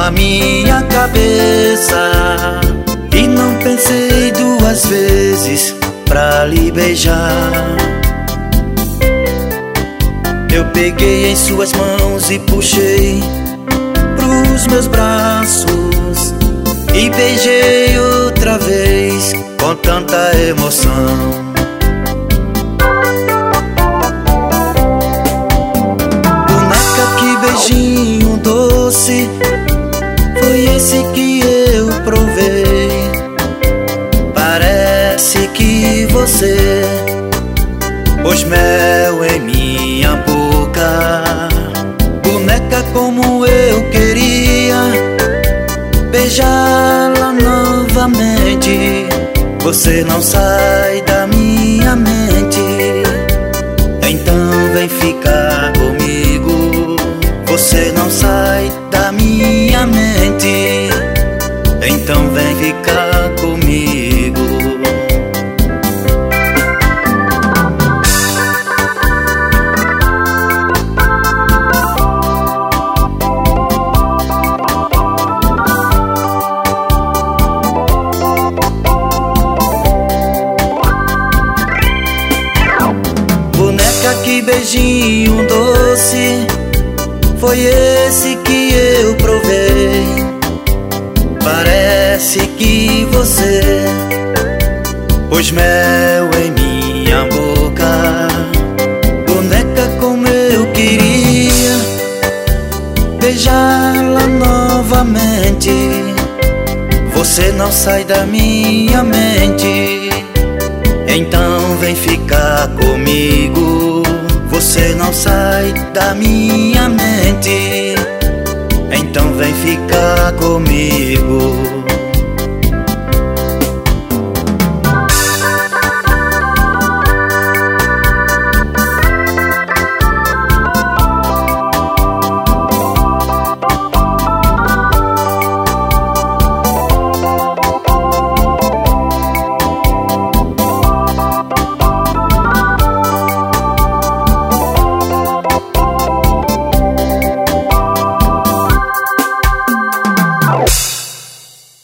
a minha cabeça e não pensei duas vezes pra lhe beijar. Eu peguei em suas mãos e puxei pros meus braços e beijei outra vez com tanta emoção. Boneca, que beijinho doce foi esse que eu provei. Parece que você pôs mel em minha boca. Boneca, como eu queria beijá-la novamente. Você não sai da minha mente, então vem ficar comigo. Você não sai da minha mente, então vem ficar comigo. Boneca, que beijinho doce foi esse que eu provei. Parece que você pôs mel em minha boca. Boneca, como eu queria beijá-la novamente. Você não sai da minha mente, então vem ficar comigo. Você não sai da minha mente, então vem ficar comigo.